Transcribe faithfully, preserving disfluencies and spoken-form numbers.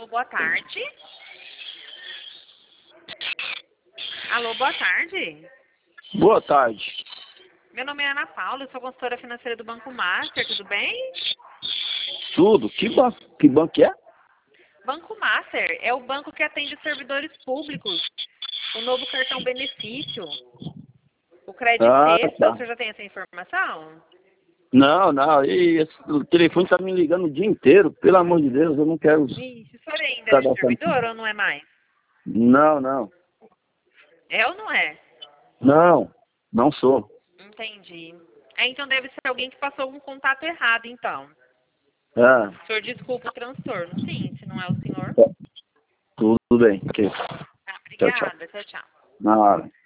boa tarde. Alô, boa tarde. Boa tarde. Meu nome é Ana Paula, eu sou consultora financeira do Banco Master, tudo bem? Tudo? Que banco, que banco que é? Banco Master é o banco que atende servidores públicos. O novo cartão benefício. O Crédito Ah, Sexta, tá. você já tem essa informação? Não, não, e esse- o telefone tá me ligando o dia inteiro, pelo amor de Deus, eu não quero Ixi, o senhor ainda ficar é gastando. servidor ou não é mais? Não, não, É ou não é? não, não sou. Entendi. É, então deve ser alguém que passou um contato errado, então. Ah, O senhor desculpa o transtorno. Sim, se não é o senhor. tudo bem, ok. Ah, Tchau, tchau. obrigada. Tchau, tchau. Na hora.